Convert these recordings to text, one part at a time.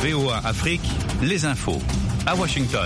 VOA Afrique, les infos. À Washington.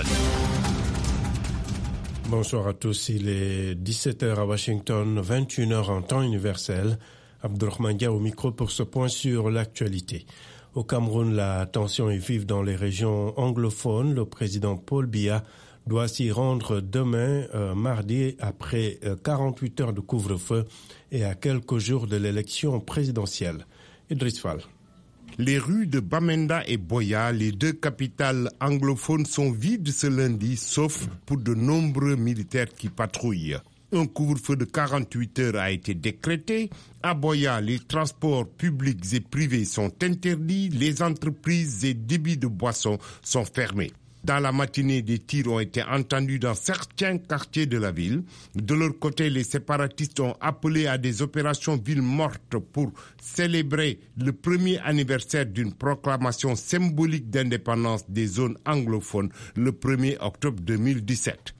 Bonsoir à tous, il est 17h à Washington, 21h en temps universel. Abdourahmane Dia au micro pour ce point sur l'actualité. Au Cameroun, la tension est vive dans les régions anglophones. Le président Paul Biya doit s'y rendre demain, mardi, après 48 heures de couvre-feu et à quelques jours de l'élection présidentielle. Idriss Fall. Les rues de Bamenda et Boya, les deux capitales anglophones, sont vides ce lundi, sauf pour de nombreux militaires qui patrouillent. Un couvre-feu de 48 heures a été décrété. À Boya, les transports publics et privés sont interdits. Les entreprises et débits de boissons sont fermés. Dans la matinée, des tirs ont été entendus dans certains quartiers de la ville. De leur côté, les séparatistes ont appelé à des opérations ville morte pour célébrer le premier anniversaire d'une proclamation symbolique d'indépendance des zones anglophones le 1er octobre 2017.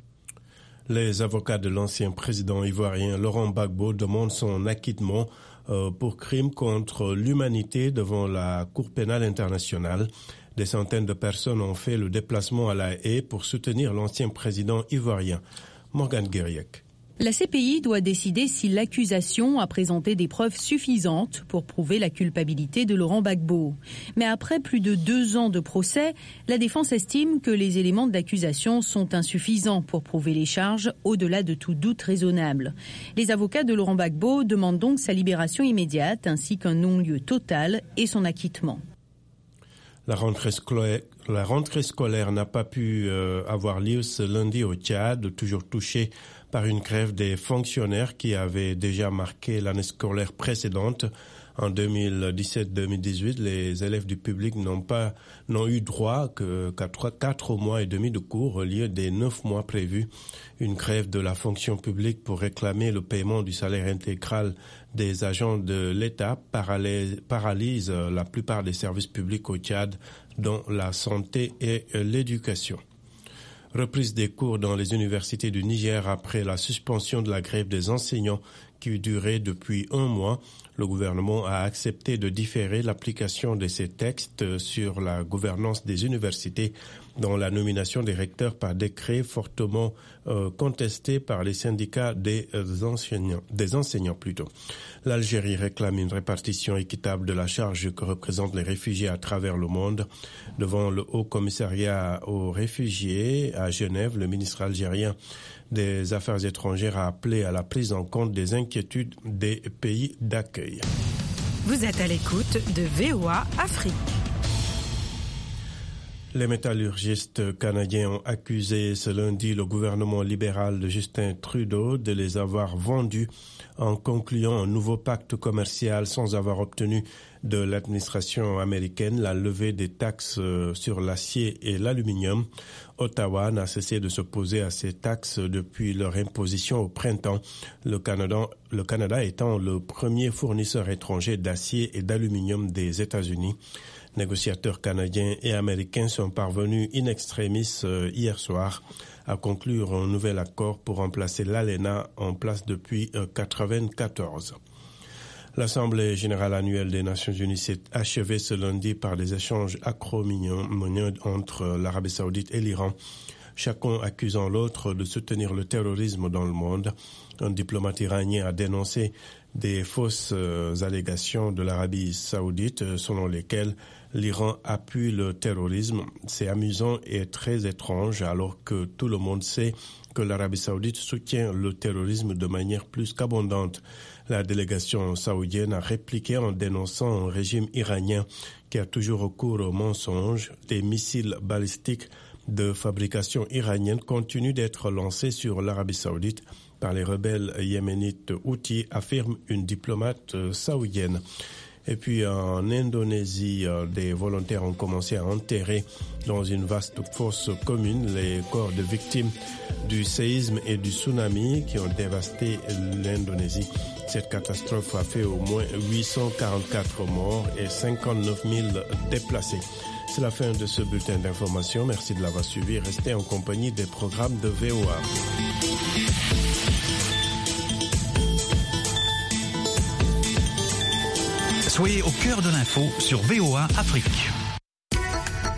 Les avocats de l'ancien président ivoirien Laurent Gbagbo demandent son acquittement pour crimes contre l'humanité devant la Cour pénale internationale. Des centaines de personnes ont fait le déplacement à La Haye pour soutenir l'ancien président ivoirien. Morgane Guériec. La CPI doit décider si l'accusation a présenté des preuves suffisantes pour prouver la culpabilité de Laurent Gbagbo. Mais après plus de 2 ans de procès, la défense estime que les éléments de l'accusation sont insuffisants pour prouver les charges au-delà de tout doute raisonnable. Les avocats de Laurent Gbagbo demandent donc sa libération immédiate ainsi qu'un non-lieu total et son acquittement. La rentrée scolaire n'a pas pu avoir lieu ce lundi au Tchad, toujours touché par une grève des fonctionnaires qui avait déjà marqué l'année scolaire précédente. En 2017-2018, les élèves du public n'ont eu droit qu'à 4 mois et demi de cours au lieu des 9 mois prévus. Une grève de la fonction publique pour réclamer le paiement du salaire intégral des agents de l'État paralyse la plupart des services publics au Tchad, dont la santé et l'éducation. Reprise des cours dans les universités du Niger après la suspension de la grève des enseignants qui durait depuis 1 mois. Le gouvernement a accepté de différer l'application de ces textes sur la gouvernance des universités dans la nomination des recteurs par décret fortement contesté par les syndicats des enseignants plutôt. L'Algérie réclame une répartition équitable de la charge que représentent les réfugiés à travers le monde. Devant le Haut Commissariat aux réfugiés à Genève, le ministre algérien des Affaires étrangères a appelé à la prise en compte des inquiétudes des pays d'accueil. Vous êtes à l'écoute de VOA Afrique. Les métallurgistes canadiens ont accusé ce lundi le gouvernement libéral de Justin Trudeau de les avoir vendus en concluant un nouveau pacte commercial sans avoir obtenu de l'administration américaine la levée des taxes sur l'acier et l'aluminium. Ottawa n'a cessé de s'opposer à ces taxes depuis leur imposition au printemps, le Canada étant le premier fournisseur étranger d'acier et d'aluminium des États-Unis. Négociateurs canadiens et américains sont parvenus in extremis hier soir à conclure un nouvel accord pour remplacer l'ALENA en place depuis 1994. L'Assemblée générale annuelle des Nations unies s'est achevée ce lundi par des échanges acrimonieux entre l'Arabie saoudite et l'Iran, chacun accusant l'autre de soutenir le terrorisme dans le monde. Un diplomate iranien a dénoncé des fausses allégations de l'Arabie saoudite selon lesquelles l'Iran appuie le terrorisme. C'est amusant et très étrange alors que tout le monde sait que l'Arabie saoudite soutient le terrorisme de manière plus qu'abondante. La délégation saoudienne a répliqué en dénonçant un régime iranien qui a toujours recours aux mensonges. Des missiles balistiques de fabrication iranienne continuent d'être lancés sur l'Arabie saoudite par les rebelles yéménites Houthis, affirme une diplomate saoudienne. Et puis en Indonésie, des volontaires ont commencé à enterrer dans une vaste fosse commune les corps de victimes du séisme et du tsunami qui ont dévasté l'Indonésie. Cette catastrophe a fait au moins 844 morts et 59 000 déplacés. C'est la fin de ce bulletin d'information. Merci de l'avoir suivi. Restez en compagnie des programmes de VOA. Soyez au cœur de l'info sur VOA Afrique.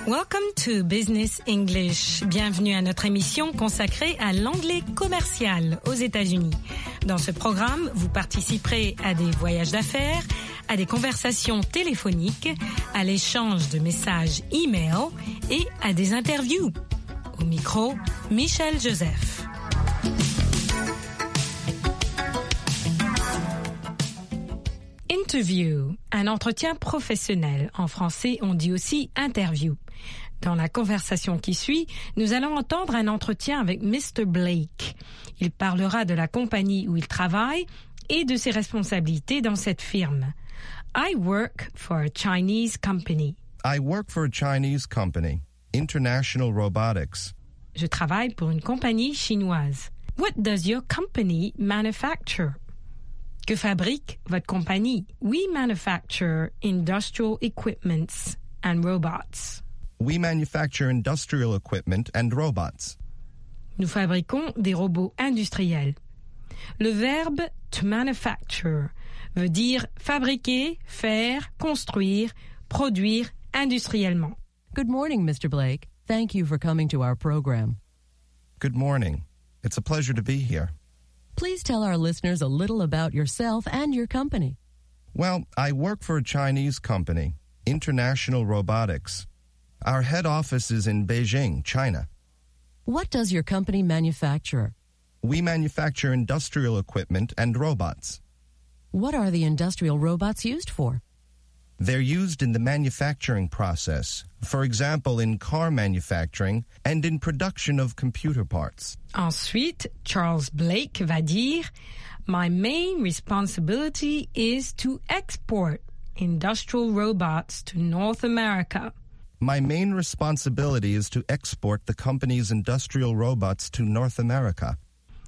Welcome to Business English. Bienvenue à notre émission consacrée à l'anglais commercial aux États-Unis. Dans ce programme, vous participerez à des voyages d'affaires, à des conversations téléphoniques, à l'échange de messages e-mail et à des interviews. Au micro, Michel Joseph. Interview, un entretien professionnel. En français, on dit aussi interview. Dans la conversation qui suit, nous allons entendre un entretien avec Mr. Blake. Il parlera de la compagnie où il travaille et de ses responsabilités dans cette firme. I work for a Chinese company. I work for a Chinese company, International Robotics. Je travaille pour une compagnie chinoise. What does your company manufacture? Que fabrique votre compagnie? We manufacture industrial equipments and robots. We manufacture industrial equipment and robots. Nous fabriquons des robots industriels. Le verbe to manufacture veut dire fabriquer, faire, construire, produire industriellement. Good morning, Mr. Blake. Thank you for coming to our program. Good morning. It's a pleasure to be here. Please tell our listeners a little about yourself and your company. Well, I work for a Chinese company, International Robotics. Our head office is in Beijing, China. What does your company manufacture? We manufacture industrial equipment and robots. What are the industrial robots used for? They're used in the manufacturing process, for example, in car manufacturing and in production of computer parts. Ensuite, Charles Blake va dire, My main responsibility is to export industrial robots to North America. My main responsibility is to export the company's industrial robots to North America.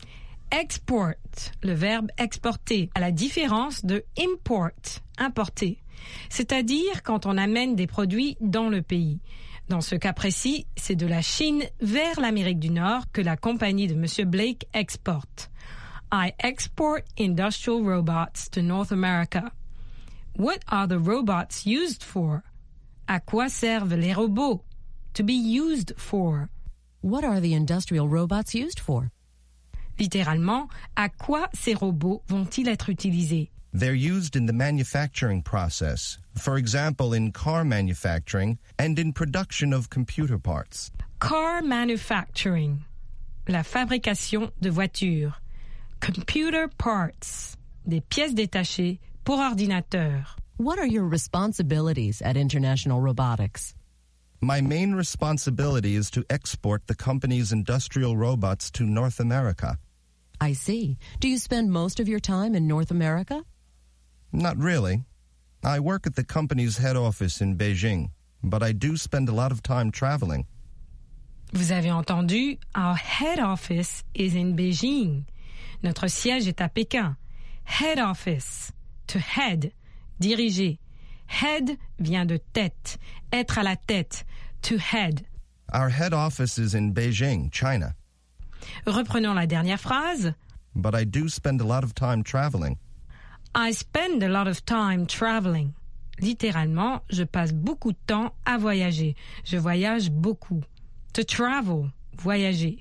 Export, le verbe exporter, à la différence de import, importer. C'est-à-dire quand on amène des produits dans le pays. Dans ce cas précis, c'est de la Chine vers l'Amérique du Nord que la compagnie de M. Blake exporte. I export industrial robots to North America. What are the robots used for? À quoi servent les robots? To be used for. What are the industrial robots used for? Littéralement, à quoi ces robots vont-ils être utilisés? They're used in the manufacturing process, for example, in car manufacturing and in production of computer parts. Car manufacturing, la fabrication de voitures. Computer parts, des pièces détachées pour ordinateur. What are your responsibilities at International Robotics? My main responsibility is to export the company's industrial robots to North America. I see. Do you spend most of your time in North America? Not really. I work at the company's head office in Beijing, but I do spend a lot of time traveling. Vous avez entendu, our head office is in Beijing. Notre siège est à Pékin. Head office, to head, diriger. Head vient de tête, être à la tête, to head. Our head office is in Beijing, China. Reprenons la dernière phrase. But I do spend a lot of time traveling. I spend a lot of time traveling. Littéralement, je passe beaucoup de temps à voyager. Je voyage beaucoup. To travel, voyager.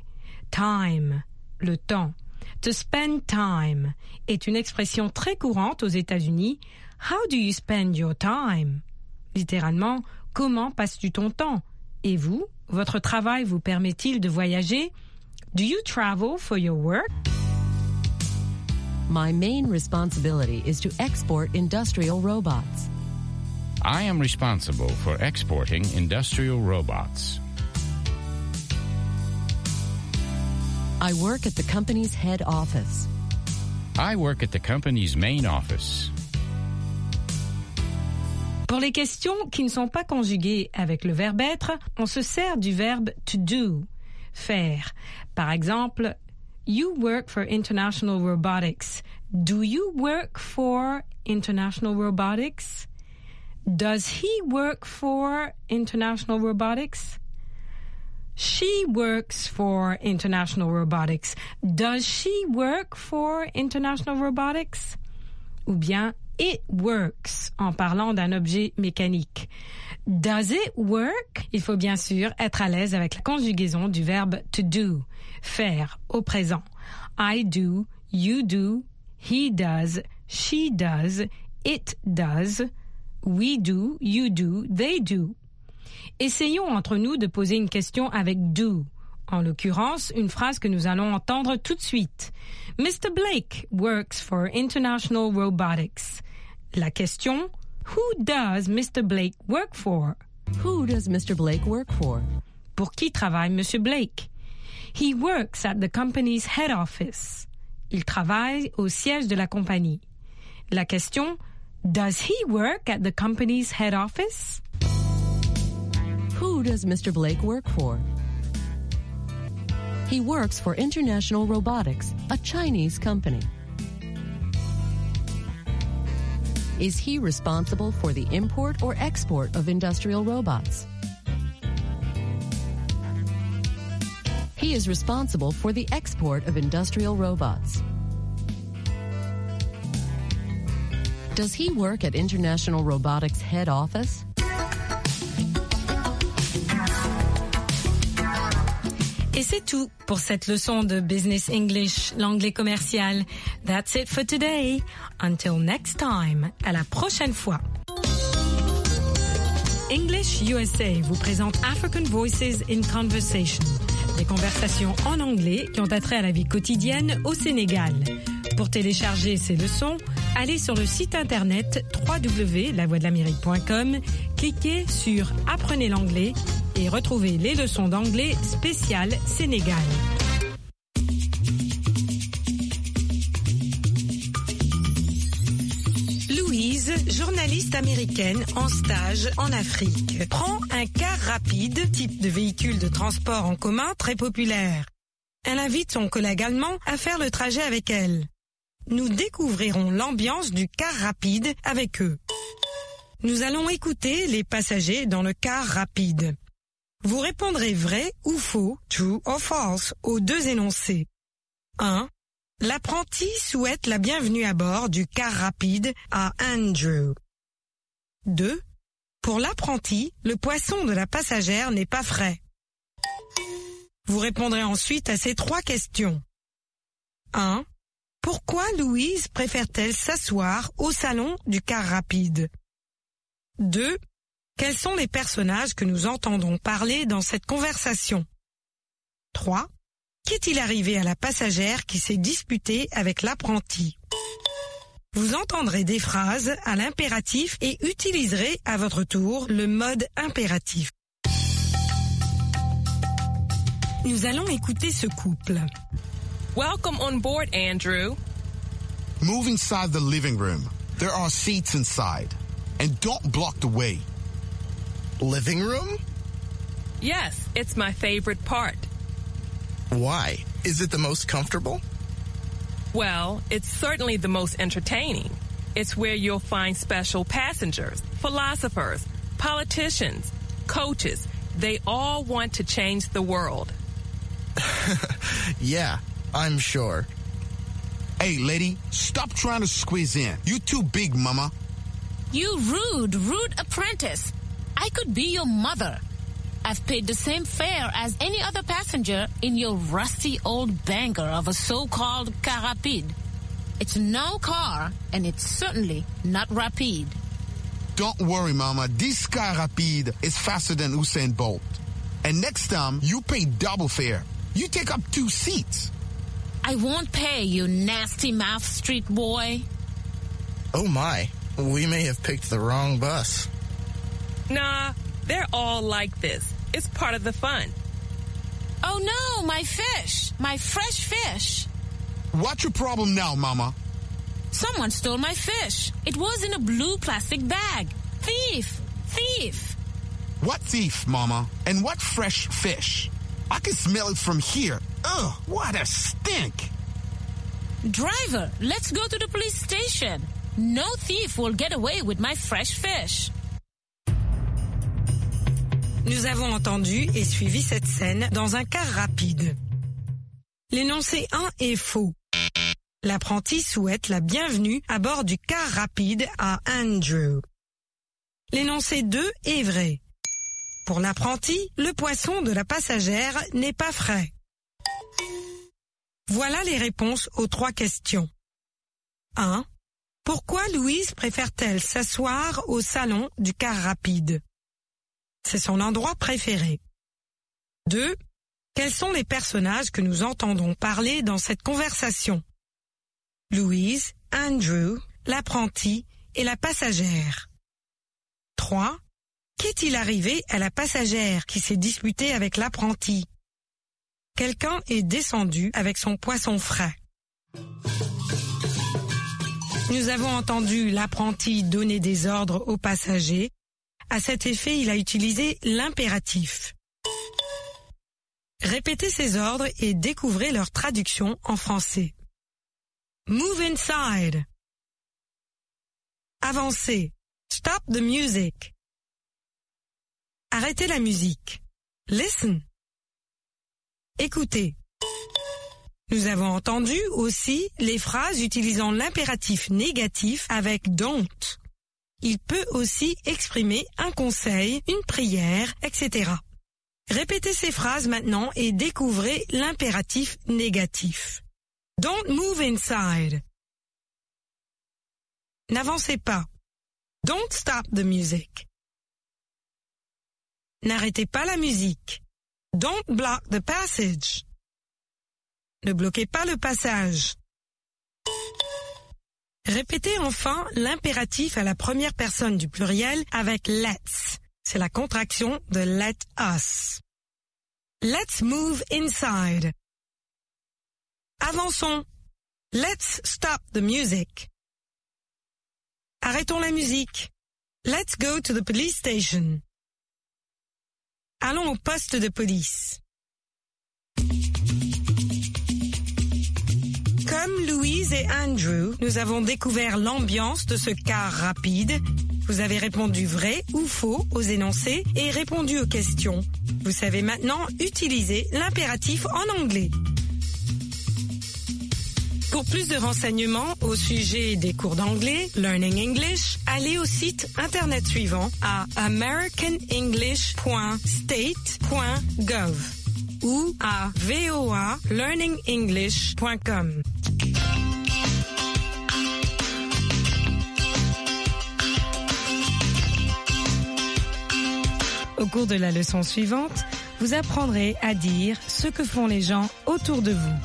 Time, le temps. To spend time est une expression très courante aux États-Unis. How do you spend your time? Littéralement, comment passes-tu ton temps? Et vous, votre travail vous permet-il de voyager? Do you travel for your work? My main responsibility is to export industrial robots. I am responsible for exporting industrial robots. I work at the company's head office. I work at the company's main office. Pour les questions qui ne sont pas conjuguées avec le verbe être, on se sert du verbe to do, faire. Par exemple, you work for International Robotics. Do you work for International Robotics? Does he work for International Robotics? She works for International Robotics. Does she work for International Robotics? Ou bien it works en parlant d'un objet mécanique. Does it work? Il faut bien sûr être à l'aise avec la conjugaison du verbe to do, faire au présent. I do, you do, he does, she does, it does, we do, you do, they do. Essayons entre nous de poser une question avec do. En l'occurrence, une phrase que nous allons entendre tout de suite. Mr. Blake works for International Robotics. La question, who does Mr. Blake work for? Who does Mr. Blake work for? Pour qui travaille Monsieur Blake? He works at the company's head office. Il travaille au siège de la compagnie. La question, does he work at the company's head office? Who does Mr. Blake work for? He works for International Robotics, a Chinese company. Is he responsible for the import or export of industrial robots? He is responsible for the export of industrial robots. Does he work at International Robotics head office? Et c'est tout pour cette leçon de Business English, l'anglais commercial. That's it for today. Until next time. À la prochaine fois. English USA vous présente African Voices in Conversation. Des conversations en anglais qui ont attrait à la vie quotidienne au Sénégal. Pour télécharger ces leçons, allez sur le site internet www.lavoixdelamérique.com, cliquez sur Apprenez l'anglais et retrouvez les leçons d'anglais spéciales Sénégal. Louise, journaliste américaine en stage en Afrique, prend un car rapide, type de véhicule de transport en commun très populaire. Elle invite son collègue allemand à faire le trajet avec elle. Nous découvrirons l'ambiance du car rapide avec eux. Nous allons écouter les passagers dans le car rapide. Vous répondrez vrai ou faux, true or false, aux deux énoncés. 1. L'apprenti souhaite la bienvenue à bord du car rapide à Andrew. 2. Pour l'apprenti, le poisson de la passagère n'est pas frais. Vous répondrez ensuite à ces 3 questions. 1. Pourquoi Louise préfère-t-elle s'asseoir au salon du car rapide? 2. Quels sont les personnages que nous entendons parler dans cette conversation? 3. Qu'est-il arrivé à la passagère qui s'est disputée avec l'apprenti? Vous entendrez des phrases à l'impératif et utiliserez à votre tour le mode impératif. Nous allons écouter ce couple. Welcome on board, Andrew. Move inside the living room. There are seats inside. And don't block the way. Living room? Yes, it's my favorite part. Why? Is it the most comfortable? Well, it's certainly the most entertaining. It's where you'll find special passengers, philosophers, politicians, coaches. They all want to change the world. Yeah, I'm sure. Hey, lady, stop trying to squeeze in. You're too big, mama. You rude apprentice. I could be your mother. I've paid the same fare as any other passenger in your rusty old banger of a so-called car rapide. It's no car, and it's certainly not rapide. Don't worry, mama. This car rapide is faster than Usain Bolt. And next time, you pay double fare. You take up 2 seats. I won't pay, you nasty mouth street boy. Oh my, we may have picked the wrong bus. Nah, they're all like this. It's part of the fun. Oh no, my fish! My fresh fish! What's your problem now, mama? Someone stole my fish. It was in a blue plastic bag. Thief! Thief! What thief, mama? And what fresh fish? I can smell it from here. Ugh, what a stink! Driver, let's go to the police station. No thief will get away with my fresh fish. Nous avons entendu et suivi cette scène dans un car rapide. L'énoncé 1 est faux. L'apprenti souhaite la bienvenue à bord du car rapide à Andrew. L'énoncé 2 est vrai. Pour l'apprenti, le poisson de la passagère n'est pas frais. Voilà les réponses aux 3 questions. 1. Pourquoi Louise préfère-t-elle s'asseoir au salon du car rapide? C'est son endroit préféré. 2. Quels sont les personnages que nous entendons parler dans cette conversation? Louise, Andrew, l'apprenti et la passagère. 3. Qu'est-il arrivé à la passagère qui s'est disputée avec l'apprenti? Quelqu'un est descendu avec son poisson frais. Nous avons entendu l'apprenti donner des ordres aux passagers. À cet effet, il a utilisé l'impératif. Répétez ces ordres et découvrez leur traduction en français. Move inside. Avancez. Stop the music. Arrêtez la musique. Listen. Écoutez. Nous avons entendu aussi les phrases utilisant l'impératif négatif avec don't. Il peut aussi exprimer un conseil, une prière, etc. Répétez ces phrases maintenant et découvrez l'impératif négatif. Don't move inside. N'avancez pas. Don't stop the music. N'arrêtez pas la musique. Don't block the passage. Ne bloquez pas le passage. Répétez enfin l'impératif à la première personne du pluriel avec let's. C'est la contraction de let us. Let's move inside. Avançons. Let's stop the music. Arrêtons la musique. Let's go to the police station. Allons au poste de police. Comme Louise et Andrew, nous avons découvert l'ambiance de ce car rapide. Vous avez répondu vrai ou faux aux énoncés et répondu aux questions. Vous savez maintenant utiliser l'impératif en anglais. Pour plus de renseignements au sujet des cours d'anglais, Learning English, allez au site internet suivant à americanenglish.state.gov ou à voalearningenglish.com. Au cours de la leçon suivante, vous apprendrez à dire ce que font les gens autour de vous.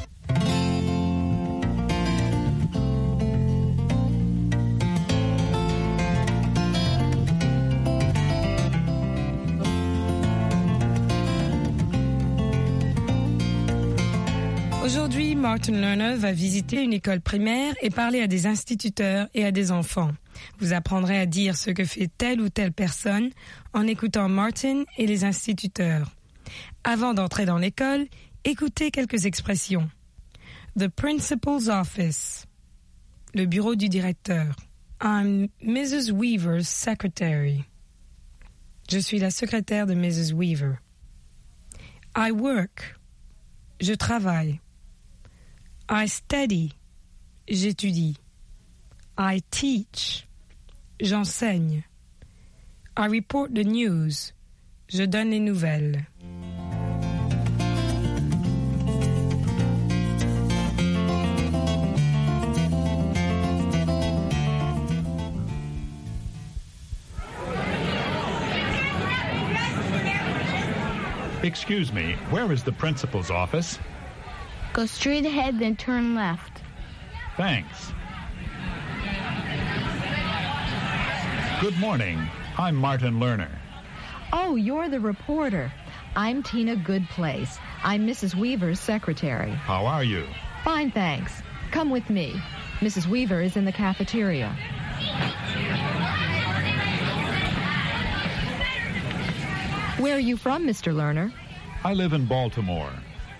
Aujourd'hui, Martin Lerner va visiter une école primaire et parler à des instituteurs et à des enfants. Vous apprendrez à dire ce que fait telle ou telle personne en écoutant Martin et les instituteurs. Avant d'entrer dans l'école, écoutez quelques expressions. The principal's office. Le bureau du directeur. I'm Mrs. Weaver's secretary. Je suis la secrétaire de Mrs. Weaver. I work. Je travaille. I study. J'étudie. I teach. J'enseigne. I report the news. Je donne les nouvelles. Excuse me, where is the principal's office? Go straight ahead, then turn left. Thanks. Good morning. I'm Martin Lerner. Oh, you're the reporter. I'm Tina Goodplace. I'm Mrs. Weaver's secretary. How are you? Fine, thanks. Come with me. Mrs. Weaver is in the cafeteria. Where are you from, Mr. Lerner? I live in Baltimore.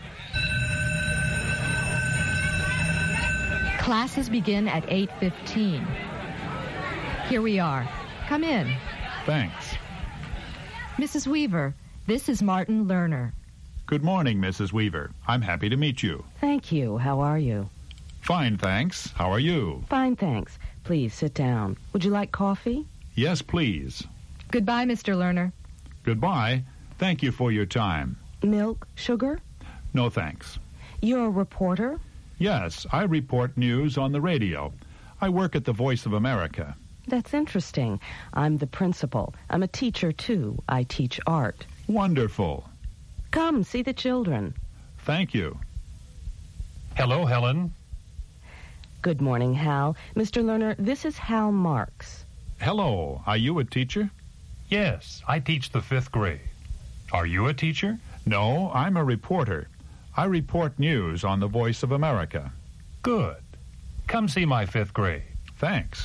Classes begin at 8:15. Here we are. Come in. Thanks. Mrs. Weaver, this is Martin Lerner. Good morning, Mrs. Weaver. I'm happy to meet you. Thank you. How are you? Fine, thanks. How are you? Fine, thanks. Please sit down. Would you like coffee? Yes, please. Goodbye, Mr. Lerner. Goodbye. Thank you for your time. Milk, sugar? No thanks. You're a reporter? Yes, I report news on the radio. I work at the Voice of America. That's interesting. I'm the principal. I'm a teacher, too. I teach art. Wonderful. Come, see the children. Thank you. Hello, Helen. Good morning, Hal. Mr. Lerner, this is Hal Marks. Hello. Are you a teacher? Yes, I teach the 5th grade. Are you a teacher? No, I'm a reporter. I report news on the Voice of America. Good. Come see my 5th grade. Thanks.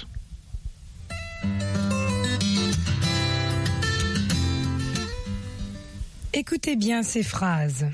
Écoutez bien ces phrases.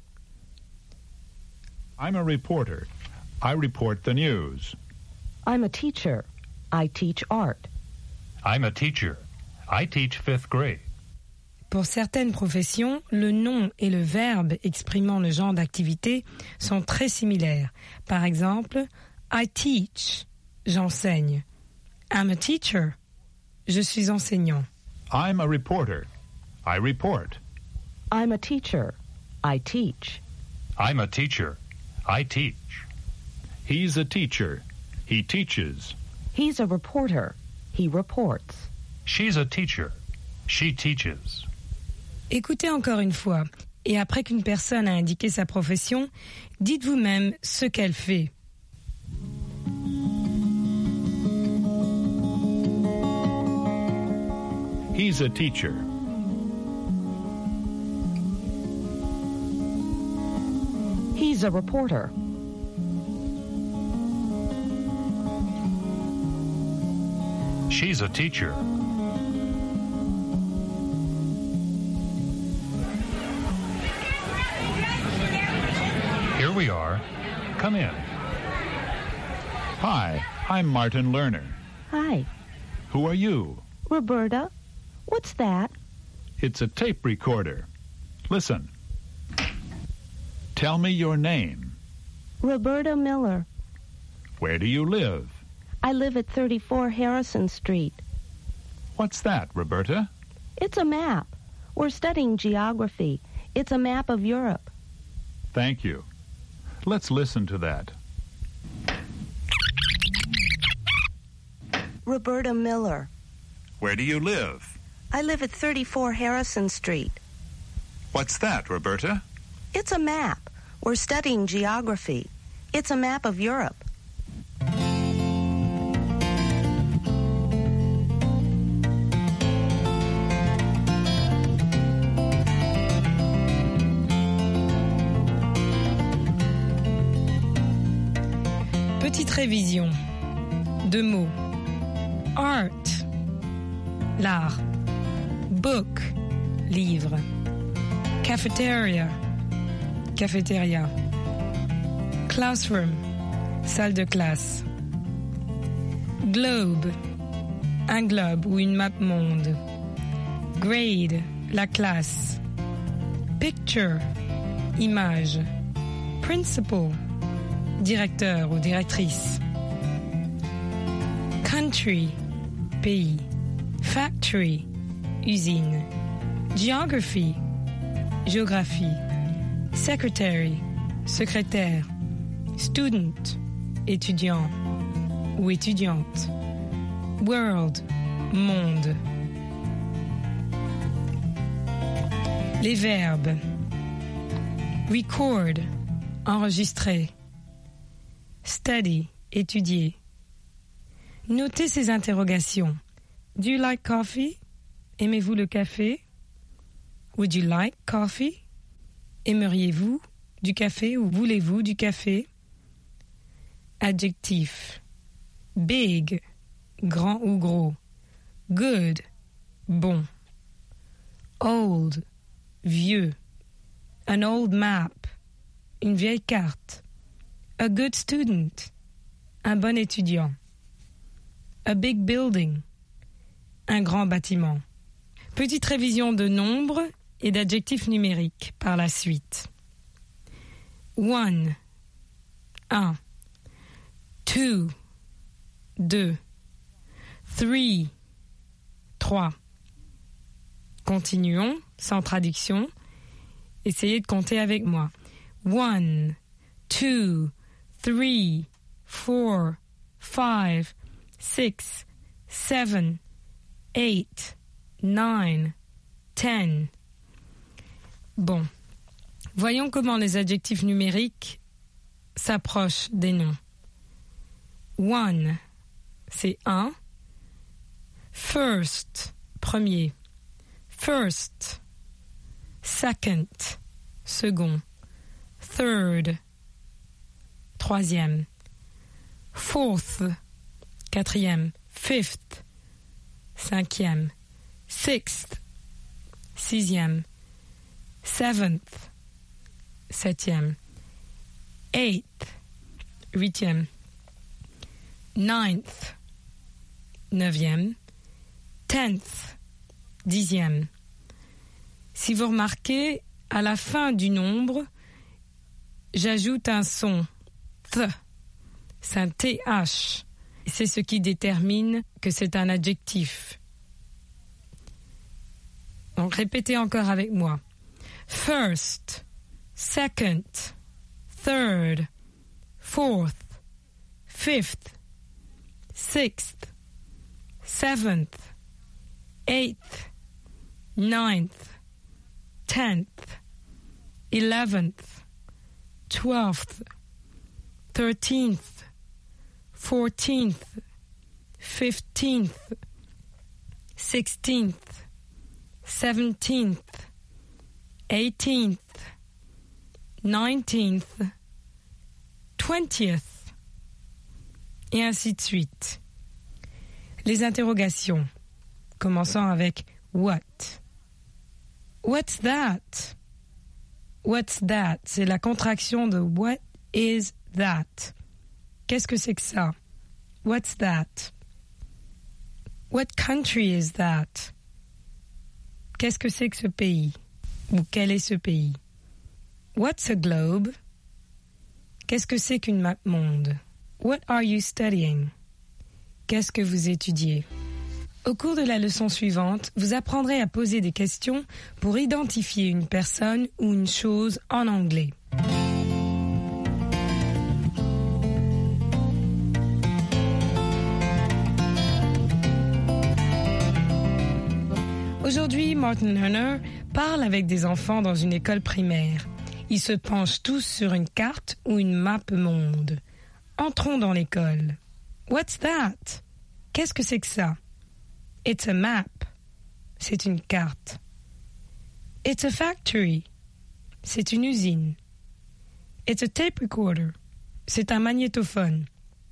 I'm a reporter. I report the news. I'm a teacher. I teach art. I'm a teacher. I teach 5th grade. Pour certaines professions, le nom et le verbe exprimant le genre d'activité sont très similaires. Par exemple, I teach, j'enseigne. I'm a teacher, je suis enseignant. I'm a reporter. I report. I'm a teacher. I teach. I'm a teacher. I teach. He's a teacher. He teaches. He's a reporter. He reports. She's a teacher. She teaches. Écoutez encore une fois, et après qu'une personne a indiqué sa profession, dites vous-même ce qu'elle fait. He's a teacher. He's a reporter. She's a teacher. Here we are. Come in. Hi, I'm Martin Lerner. Hi. Who are you? Roberta. What's that? It's a tape recorder. Listen. Tell me your name. Roberta Miller. Where do you live? I live at 34 Harrison Street. What's that, Roberta? It's a map. We're studying geography. It's a map of Europe. Thank you. Let's listen to that. Roberta Miller. Where do you live? I live at 34 Harrison Street. What's that, Roberta? It's a map. We're studying geography. It's a map of Europe. Petite révision. 2 mots. Art, l'art. Book, livre. Cafeteria, cafétéria. Classroom, salle de classe. Globe, un globe ou une map monde. Grade, la classe. Picture, image. Principal, directeur ou directrice. Country, pays. Factory, usine. Geography, géographie. Secretary, secrétaire. Student, étudiant ou étudiante. World, monde. Les verbes. Record, enregistrer. Study, étudier. Notez ces interrogations. Do you like coffee? Aimez-vous le café? Would you like coffee? Aimeriez-vous du café ou voulez-vous du café? Adjectif. Big, grand ou gros. Good, bon. Old, vieux. An old map, une vieille carte. A good student, un bon étudiant. A big building, un grand bâtiment. Petite révision de nombres et d'adjectifs numériques par la suite. 1, 1. 2, 2. 3, 3. Continuons, sans traduction. Essayez de compter avec moi. 1, 2, 3, 4, 5, 6, 7, 8, 9, 10. Bon, voyons comment les adjectifs numériques s'approchent des noms. 1, c'est un. First, premier. First. Second, second. Third, troisième. Fourth, quatrième. Fifth, cinquième. Sixth, sixième. Seventh, septième. Eighth, huitième. Ninth, neuvième. Tenth, dixième. Si vous remarquez, à la fin du nombre, j'ajoute un son. Th. C'est un TH. C'est ce qui détermine que c'est un adjectif. Donc répétez encore avec moi. First, second, third, fourth, fifth, sixth, seventh, eighth, ninth, 10th, 11th, 12th, 13th, 14th, 15th, 16th, 17th, 18th, 19th, 20th, et ainsi de suite. Les interrogations. Commençons avec what. What's that? What's that? C'est la contraction de what is that? Qu'est-ce que c'est que ça? What's that? What country is that? Qu'est-ce que c'est que ce pays? Ou quel est ce pays? What's a globe? Qu'est-ce que c'est qu'une map monde? What are you studying? Qu'est-ce que vous étudiez? Au cours de la leçon suivante, vous apprendrez à poser des questions pour identifier une personne ou une chose en anglais. Aujourd'hui, Martin Lerner parle avec des enfants dans une école primaire. Ils se penchent tous sur une carte ou une map monde. Entrons dans l'école. What's that? Qu'est-ce que c'est que ça? It's a map. C'est une carte. It's a factory. C'est une usine. It's a tape recorder. C'est un magnétophone.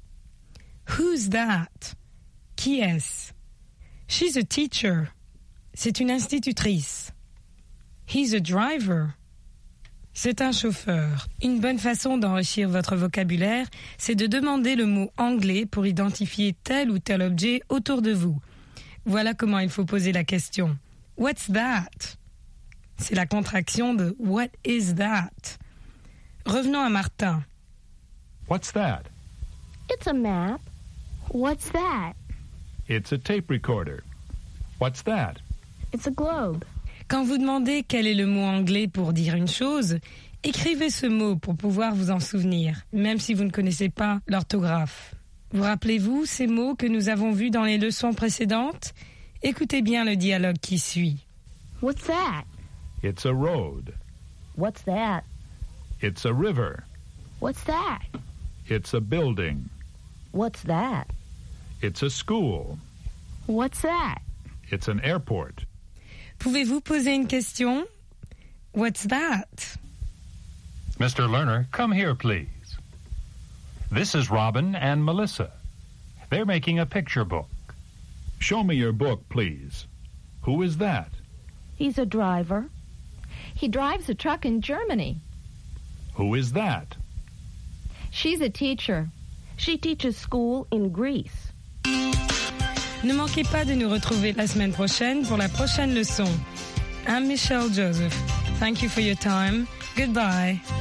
Who's that? Qui est-ce? She's a teacher. C'est une institutrice. He's a driver. C'est un chauffeur. Une bonne façon d'enrichir votre vocabulaire, c'est de demander le mot anglais pour identifier tel ou tel objet autour de vous. Voilà comment il faut poser la question. What's that? C'est la contraction de What is that? Revenons à Martin. What's that? It's a map. What's that? It's a tape recorder. What's that? It's a globe. Quand vous demandez quel est le mot anglais pour dire une chose, écrivez ce mot pour pouvoir vous en souvenir, même si vous ne connaissez pas l'orthographe. Vous rappelez-vous ces mots que nous avons vus dans les leçons précédentes? Écoutez bien le dialogue qui suit. What's that? It's a road. What's that? It's a river. What's that? It's a building. What's that? It's a school. What's that? It's an airport. Pouvez-vous poser une question? What's that? Mr. Lerner, come here, please. This is Robin and Melissa. They're making a picture book. Show me your book, please. Who is that? He's a driver. He drives a truck in Germany. Who is that? She's a teacher. She teaches school in Greece. Ne manquez pas de nous retrouver la semaine prochaine pour la prochaine leçon. I'm Michelle Joseph. Thank you for your time. Goodbye.